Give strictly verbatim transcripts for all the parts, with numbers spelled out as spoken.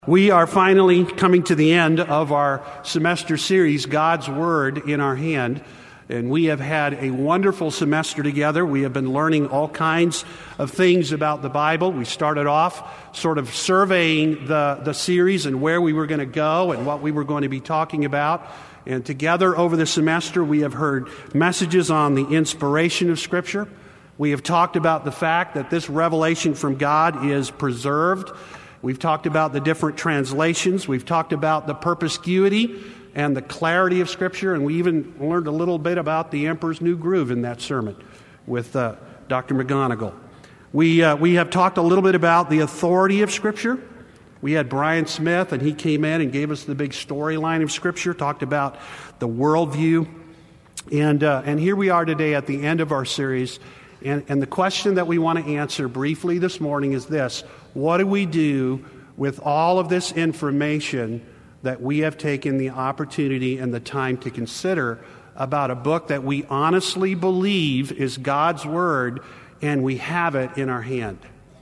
We are finally coming to the end of our semester series, God's Word in Our Hand, and we have had a wonderful semester together. We have been learning all kinds of things about the Bible. We started off sort of surveying the, the series and where we were going to go and what we were going to be talking about. And together over the semester, we have heard messages on the inspiration of Scripture. We have talked about the fact that this revelation from God is preserved. We've talked about the different translations. We've talked about the perspicuity and the clarity of Scripture, and we even learned a little bit about the Emperor's New Groove in that sermon with uh, Doctor McGonigal. We uh, we have talked a little bit about the authority of Scripture. We had Brian Smith, and he came in and gave us the big storyline of Scripture, talked about the worldview. And, uh, and here we are today at the end of our series, and, and the question that we want to answer briefly this morning is this: what do we do with all of this information that we have taken the opportunity and the time to consider about a book that we honestly believe is God's Word, and we have it in our hand?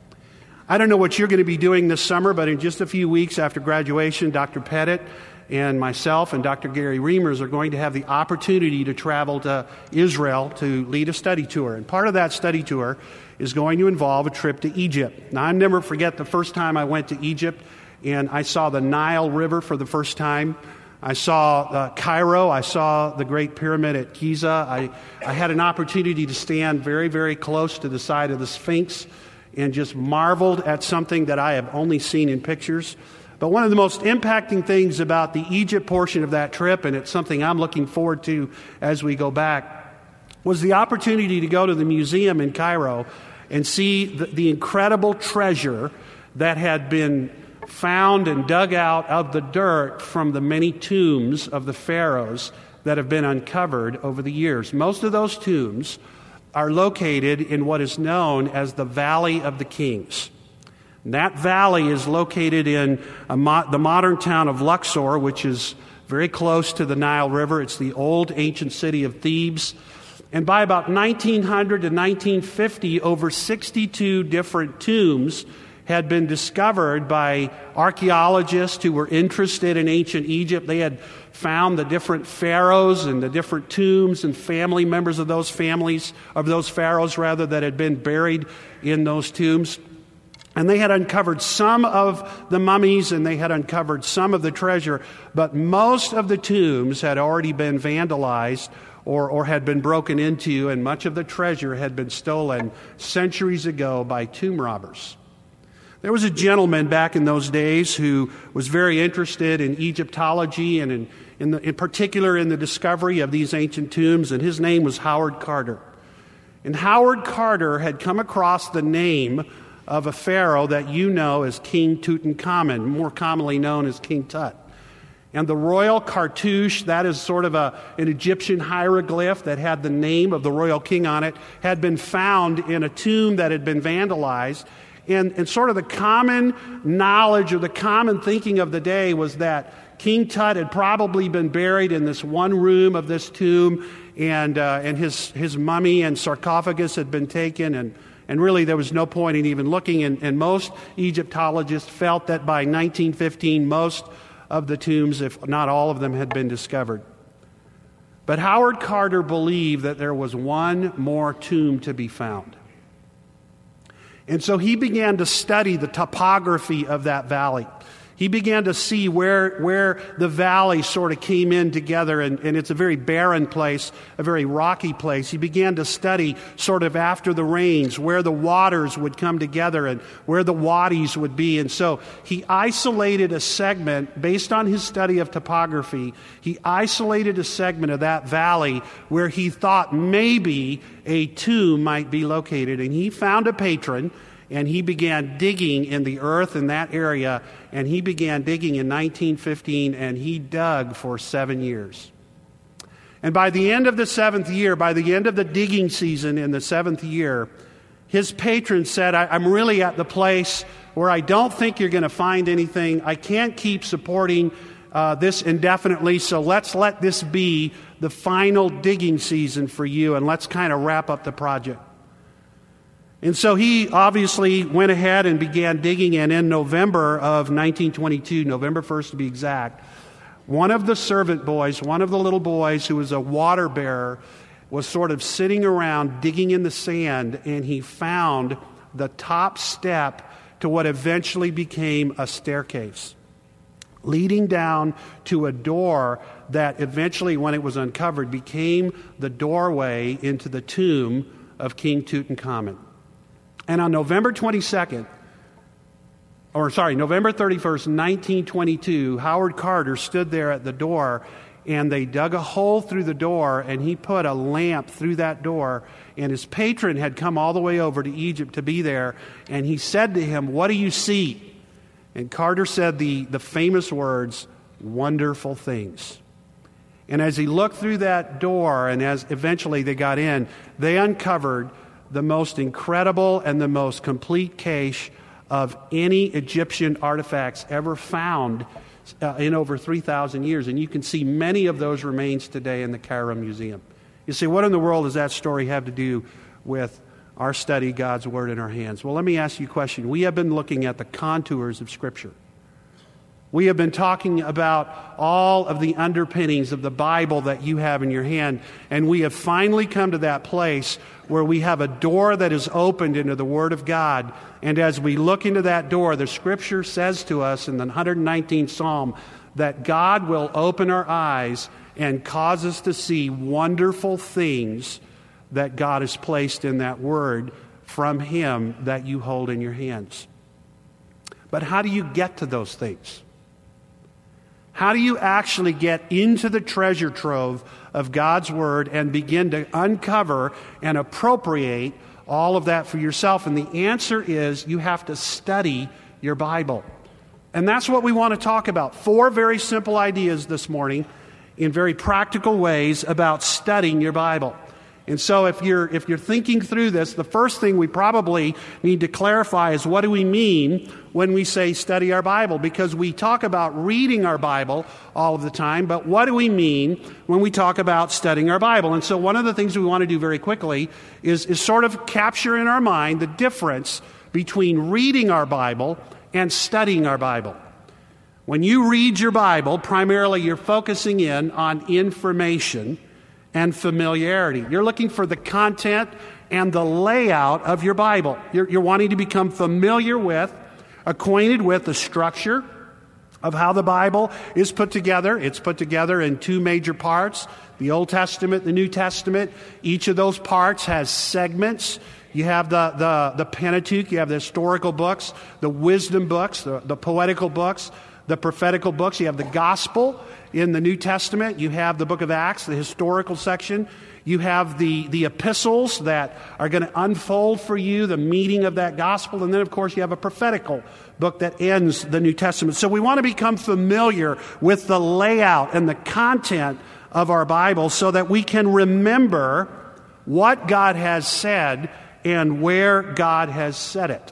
I don't know what you're going to be doing this summer, but in just a few weeks after graduation, Doctor Pettit and myself and Doctor Gary Reimers are going to have the opportunity to travel to Israel to lead a study tour. And part of that study tour is going to involve a trip to Egypt. Now, I'll never forget the first time I went to Egypt and I saw the Nile River for the first time. I saw uh, Cairo. I saw the Great Pyramid at Giza. I, I had an opportunity to stand very, very close to the side of the Sphinx and just marveled at something that I have only seen in pictures. But one of the most impacting things about the Egypt portion of that trip, and it's something I'm looking forward to as we go back, was the opportunity to go to the museum in Cairo and see the, the incredible treasure that had been found and dug out of the dirt from the many tombs of the pharaohs that have been uncovered over the years. Most of those tombs are located in what is known as the Valley of the Kings. And that valley is located in a mo- the modern town of Luxor, which is very close to the Nile River. It's the old ancient city of Thebes. And by about nineteen hundred to nineteen fifty, over sixty-two different tombs had been discovered by archaeologists who were interested in ancient Egypt. They had found the different pharaohs and the different tombs and family members of those families, of those pharaohs rather, that had been buried in those tombs. And they had uncovered some of the mummies and they had uncovered some of the treasure, but most of the tombs had already been vandalized or, or had been broken into, and much of the treasure had been stolen centuries ago by tomb robbers. There was a gentleman back in those days who was very interested in Egyptology and in, in, the, in particular in the discovery of these ancient tombs, and his name was Howard Carter. And Howard Carter had come across the name of a pharaoh that you know as King Tutankhamun, more commonly known as King Tut. And the royal cartouche, that is sort of a, an Egyptian hieroglyph that had the name of the royal king on it, had been found in a tomb that had been vandalized. And, and sort of the common knowledge or the common thinking of the day was that King Tut had probably been buried in this one room of this tomb, and uh, and his, his mummy and sarcophagus had been taken, and, and really there was no point in even looking. And, and most Egyptologists felt that by nineteen fifteen, most of the tombs, if not all of them, had been discovered. But Howard Carter believed that there was one more tomb to be found. And so he began to study the topography of that valley. He began to see where where the valley sort of came in together, and, and it's a very barren place, a very rocky place. He began to study sort of after the rains, where the waters would come together and where the wadis would be. And so he isolated a segment, based on his study of topography, he isolated a segment of that valley where he thought maybe a tomb might be located. And he found a patron, and he began digging in the earth in that area, and he began digging in nineteen fifteen, and he dug for seven years. And by the end of the seventh year, by the end of the digging season in the seventh year, his patron said, I, I'm really at the place where I don't think you're going to find anything. I can't keep supporting uh, this indefinitely, so let's let this be the final digging season for you, and let's kind of wrap up the project. And so he obviously went ahead and began digging, and in November of nineteen twenty-two, November first to be exact, one of the servant boys, one of the little boys who was a water bearer, was sort of sitting around digging in the sand, and he found the top step to what eventually became a staircase, leading down to a door that eventually, when it was uncovered, became the doorway into the tomb of King Tutankhamun. And on November twenty-second, or sorry, November thirty-first, nineteen twenty-two, Howard Carter stood there at the door, and they dug a hole through the door, and he put a lamp through that door, and his patron had come all the way over to Egypt to be there, and he said to him, "What do you see?" And Carter said the, the famous words, "Wonderful things." And as he looked through that door, and as eventually they got in, they uncovered the most incredible and the most complete cache of any Egyptian artifacts ever found uh, in over three thousand years. And you can see many of those remains today in the Cairo Museum. You say, what in the world does that story have to do with our study, God's Word in our hands? Well, let me ask you a question. We have been looking at the contours of Scripture. We have been talking about all of the underpinnings of the Bible that you have in your hand, and we have finally come to that place where we have a door that is opened into the Word of God, and as we look into that door, the Scripture says to us in the one hundred nineteenth Psalm that God will open our eyes and cause us to see wonderful things that God has placed in that Word from Him that you hold in your hands. But how do you get to those things? How do you actually get into the treasure trove of God's Word and begin to uncover and appropriate all of that for yourself? And the answer is you have to study your Bible. And that's what we want to talk about. Four very simple ideas this morning in very practical ways about studying your Bible. And so if you're if you're thinking through this, the first thing we probably need to clarify is, what do we mean when we say study our Bible? Because we talk about reading our Bible all of the time, but what do we mean when we talk about studying our Bible? And so one of the things we want to do very quickly is, is sort of capture in our mind the difference between reading our Bible and studying our Bible. When you read your Bible, primarily you're focusing in on information and familiarity. You're looking for the content and the layout of your Bible. You're, you're wanting to become familiar with, acquainted with the structure of how the Bible is put together. It's put together in two major parts, the Old Testament, the New Testament. Each of those parts has segments. You have the, the, the Pentateuch, you have the historical books, the wisdom books, the, the poetical books, the prophetical books. You have the gospel in the New Testament. You have the book of Acts, the historical section. You have the, the epistles that are going to unfold for you the meaning of that gospel. And then, of course, you have a prophetical book that ends the New Testament. So we want to become familiar with the layout and the content of our Bible so that we can remember what God has said and where God has said it.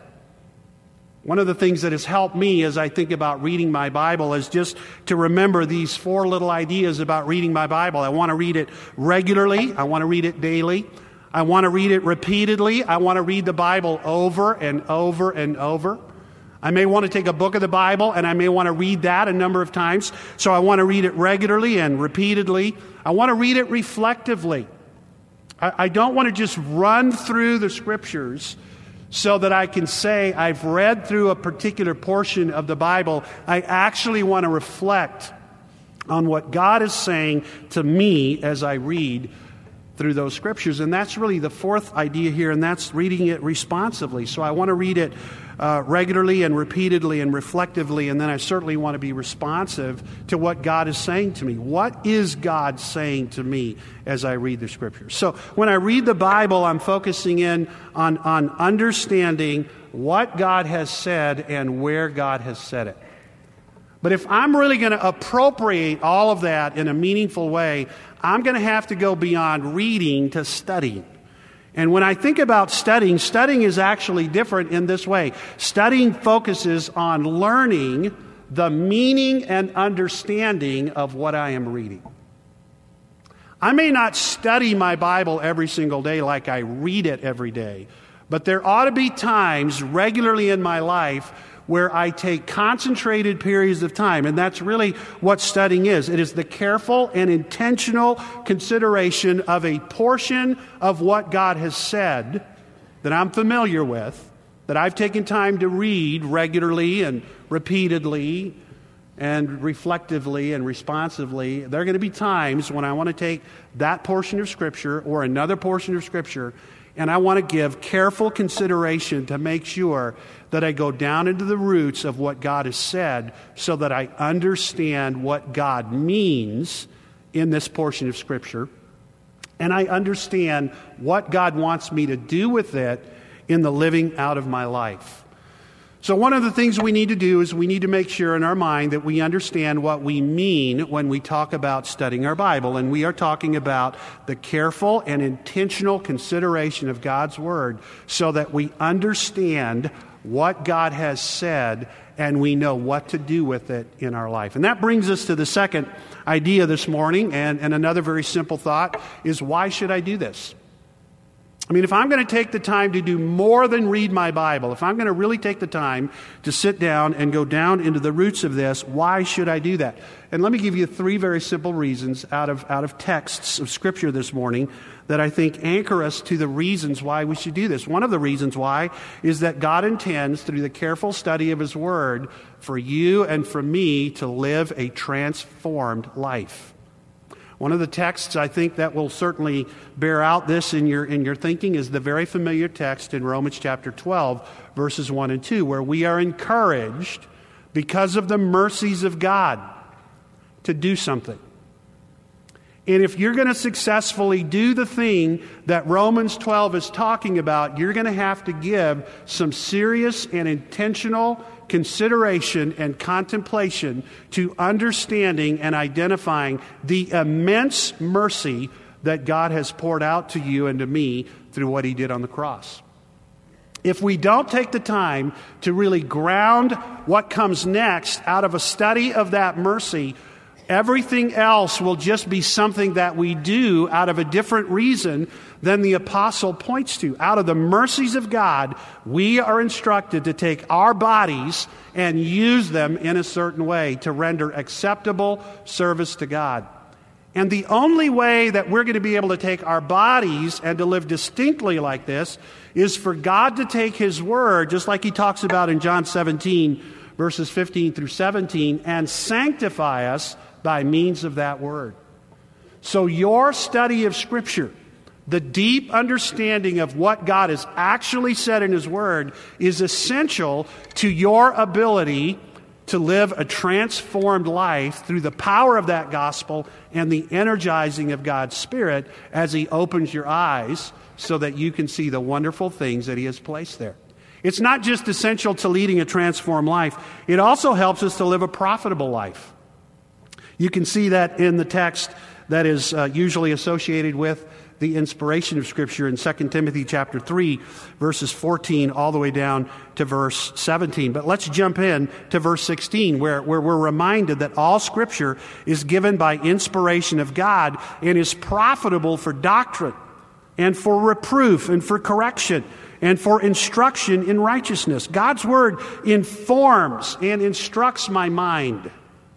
One of the things that has helped me as I think about reading my Bible is just to remember these four little ideas about reading my Bible. I want to read it regularly. I want to read it daily. I want to read it repeatedly. I want to read the Bible over and over and over. I may want to take a book of the Bible and I may want to read that a number of times. So I want to read it regularly and repeatedly. I want to read it reflectively. I, I don't want to just run through the Scriptures so that I can say I've read through a particular portion of the Bible. I actually want to reflect on what God is saying to me as I read through those Scriptures. And that's really the fourth idea here, and that's reading it responsively. So I want to read it uh, regularly and repeatedly and reflectively, and then I certainly want to be responsive to what God is saying to me. What is God saying to me as I read the Scriptures? So when I read the Bible, I'm focusing in on, on understanding what God has said and where God has said it. But if I'm really going to appropriate all of that in a meaningful way, I'm going to have to go beyond reading to studying. And when I think about studying, studying is actually different in this way. Studying focuses on learning the meaning and understanding of what I am reading. I may not study my Bible every single day like I read it every day, But there ought to be times regularly in my life where I take concentrated periods of time, and that's really what studying is. It is the careful and intentional consideration of a portion of what God has said that I'm familiar with, that I've taken time to read regularly and repeatedly and reflectively and responsively. There are going to be times when I want to take that portion of Scripture or another portion of Scripture, and I want to give careful consideration to make sure that I go down into the roots of what God has said so that I understand what God means in this portion of Scripture, and I understand what God wants me to do with it in the living out of my life. So one of the things we need to do is we need to make sure in our mind that we understand what we mean when we talk about studying our Bible. And we are talking about the careful and intentional consideration of God's Word so that we understand what God has said and we know what to do with it in our life. And that brings us to the second idea this morning, and, and another very simple thought is, why should I do this? I mean, if I'm going to take the time to do more than read my Bible, if I'm going to really take the time to sit down and go down into the roots of this, why should I do that? And let me give you three very simple reasons out of out of texts of Scripture this morning that I think anchor us to the reasons why we should do this. One of the reasons why is that God intends, through the careful study of His Word, for you and for me to live a transformed life. One of the texts I think that will certainly bear out this in your in your thinking is the very familiar text in Romans chapter twelve, verses one and two, where we are encouraged because of the mercies of God to do something. And if you're going to successfully do the thing that Romans twelve is talking about, you're going to have to give some serious and intentional consideration and contemplation to understanding and identifying the immense mercy that God has poured out to you and to me through what He did on the cross. If we don't take the time to really ground what comes next out of a study of that mercy, everything else will just be something that we do out of a different reason than the apostle points to. Out of the mercies of God, we are instructed to take our bodies and use them in a certain way to render acceptable service to God. And the only way that we're going to be able to take our bodies and to live distinctly like this is for God to take His Word, just like He talks about in John seventeen, verses fifteen through seventeen, and sanctify us by means of that Word. So your study of Scripture, the deep understanding of what God has actually said in His Word, is essential to your ability to live a transformed life through the power of that gospel and the energizing of God's Spirit as He opens your eyes so that you can see the wonderful things that He has placed there. It's not just essential to leading a transformed life, it also helps us to live a profitable life. You can see that in the text that is uh, usually associated with the inspiration of Scripture in Second Timothy chapter three, verses fourteen all the way down to verse seventeen. But let's jump in to verse sixteen, where, where we're reminded that all Scripture is given by inspiration of God and is profitable for doctrine and for reproof and for correction and for instruction in righteousness. God's Word informs and instructs my mind.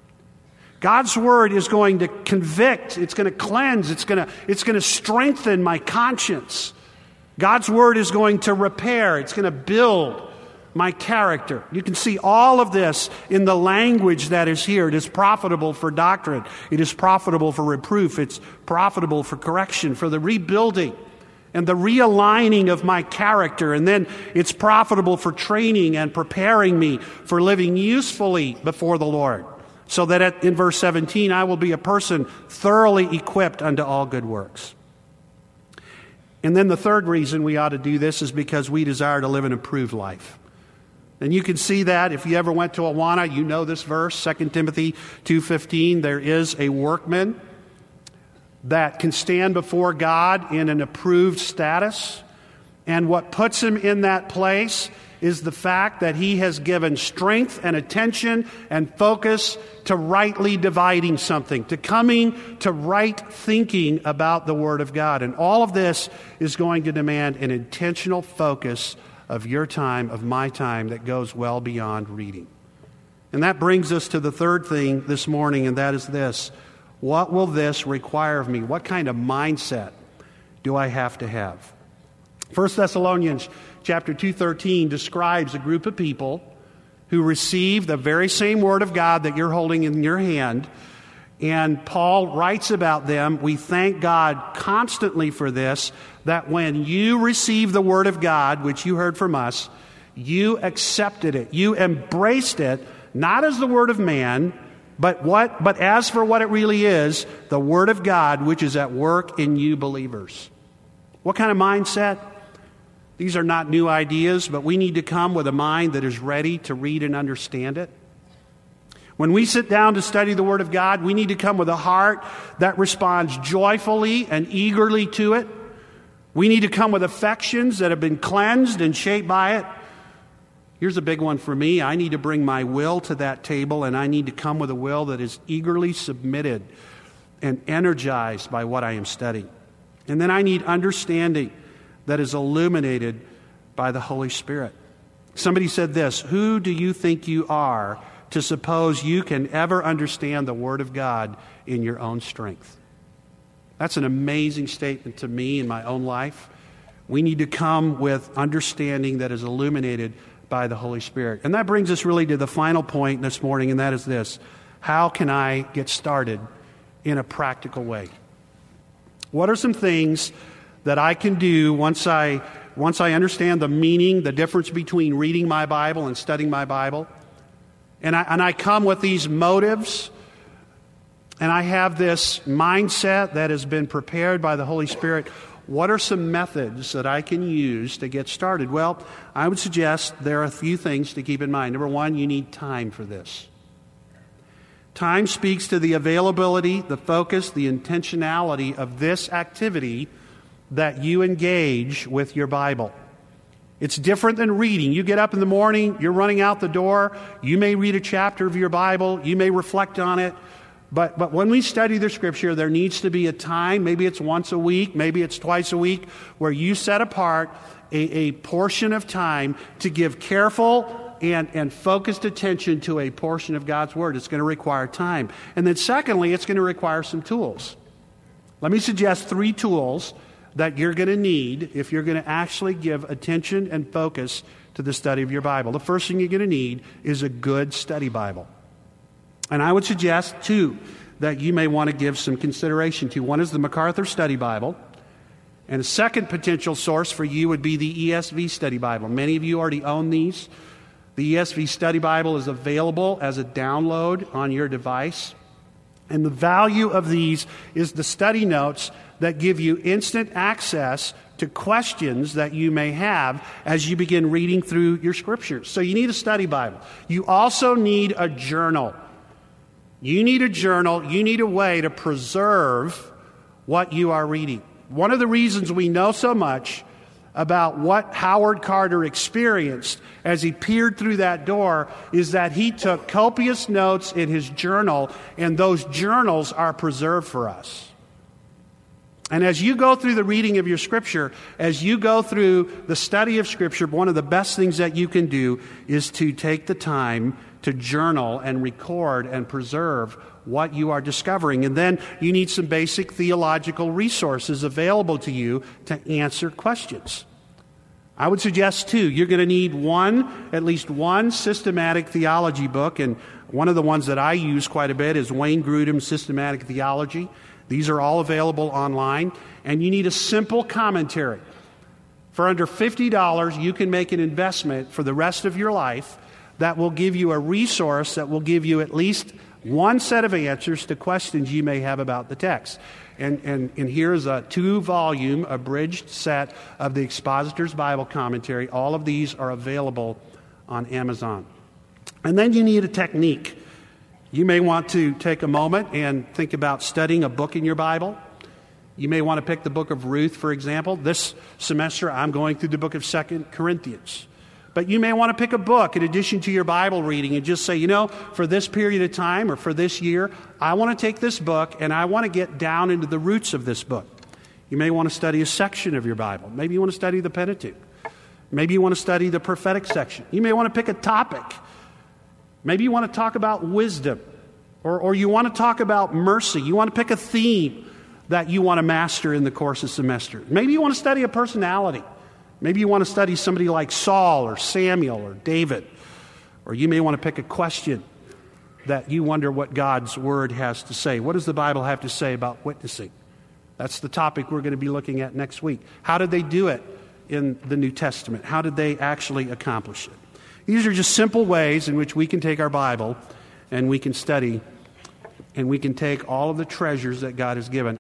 God's Word is going to convict, it's going to cleanse, it's going to, it's going to strengthen my conscience. God's Word is going to repair, it's going to build my character. You can see all of this in the language that is here. It is profitable for doctrine. It is profitable for reproof. It's profitable for correction, for the rebuilding and the realigning of my character. And then it's profitable for training and preparing me for living usefully before the Lord. So that at, in verse seventeen, I will be a person thoroughly equipped unto all good works. And then the third reason we ought to do this is because we desire to live an improved life. And you can see that if you ever went to Awana, you know this verse, Second Timothy two fifteen. There is a workman that can stand before God in an approved status. And what puts him in that place is the fact that he has given strength and attention and focus to rightly dividing something, to coming to right thinking about the Word of God. And all of this is going to demand an intentional focus of your time, of my time, that goes well beyond reading. And that brings us to the third thing this morning, and that is this. What will this require of me? What kind of mindset do I have to have? First Thessalonians chapter two thirteen describes a group of people who received the very same Word of God that you're holding in your hand. And Paul writes about them, we thank God constantly for this, that when you received the Word of God, which you heard from us, you accepted it. You embraced it, not as the word of man, but what? But as for what it really is, the Word of God, which is at work in you believers. What kind of mindset? These are not new ideas, but we need to come with a mind that is ready to read and understand it. When we sit down to study the Word of God, we need to come with a heart that responds joyfully and eagerly to it. We need to come with affections that have been cleansed and shaped by it. Here's a big one for me. I need to bring my will to that table, and I need to come with a will that is eagerly submitted and energized by what I am studying. And then I need understanding that is illuminated by the Holy Spirit. Somebody said this, who do you think you are to suppose you can ever understand the Word of God in your own strength? That's an amazing statement to me in my own life. We need to come with understanding that is illuminated by the Holy Spirit. And that brings us really to the final point this morning, and that is this. How can I get started in a practical way? What are some things that I can do once I once I understand the meaning, the difference between reading my Bible and studying my Bible? And I, and I come with these motives, and I have this mindset that has been prepared by the Holy Spirit. What are some methods that I can use to get started? Well, I would suggest there are a few things to keep in mind. Number one, you need time for this. Time speaks to the availability, the focus, the intentionality of this activity that you engage with your Bible. It's different than reading. You get up in the morning, you're running out the door, you may read a chapter of your Bible, you may reflect on it, but, but when we study the Scripture, there needs to be a time, maybe it's once a week, maybe it's twice a week, where you set apart a, a portion of time to give careful and, and focused attention to a portion of God's Word. It's going to require time. And then secondly, it's going to require some tools. Let me suggest three tools that you're going to need if you're going to actually give attention and focus to the study of your Bible. The first thing you're going to need is a good study Bible. And I would suggest two that you may want to give some consideration to. One is the MacArthur Study Bible. And a second potential source for you would be the E S V Study Bible. Many of you already own these. The E S V Study Bible is available as a download on your device. And the value of these is the study notes that give you instant access to questions that you may have as you begin reading through your Scriptures. So you need a study Bible. You also need a journal. You need a journal. You need a way to preserve what you are reading. One of the reasons we know so much about what Howard Carter experienced as he peered through that door is that he took copious notes in his journal, and those journals are preserved for us. And as you go through the reading of your Scripture, as you go through the study of Scripture, one of the best things that you can do is to take the time to journal and record and preserve what you are discovering. And then you need some basic theological resources available to you to answer questions. I would suggest, too, you're going to need one, at least one systematic theology book. And one of the ones that I use quite a bit is Wayne Grudem's Systematic Theology. These are all available online. And you need a simple commentary. For under fifty dollars, you can make an investment for the rest of your life that will give you a resource that will give you at least one set of answers to questions you may have about the text. And, and, and here's a two-volume abridged set of the Expositor's Bible Commentary. All of these are available on Amazon. And then you need a technique. You may want to take a moment and think about studying a book in your Bible. You may want to pick the book of Ruth, for example. This semester, I'm going through the book of Second Corinthians. But you may want to pick a book in addition to your Bible reading and just say, you know, for this period of time or for this year, I want to take this book and I want to get down into the roots of this book. You may want to study a section of your Bible. Maybe you want to study the Pentateuch. Maybe you want to study the prophetic section. You may want to pick a topic. Maybe you want to talk about wisdom, or, or you want to talk about mercy. You want to pick a theme that you want to master in the course of the semester. Maybe you want to study a personality. Maybe you want to study somebody like Saul or Samuel or David. Or you may want to pick a question that you wonder what God's Word has to say. What does the Bible have to say about witnessing? That's the topic we're going to be looking at next week. How did they do it in the New Testament? How did they actually accomplish it? These are just simple ways in which we can take our Bible and we can study and we can take all of the treasures that God has given.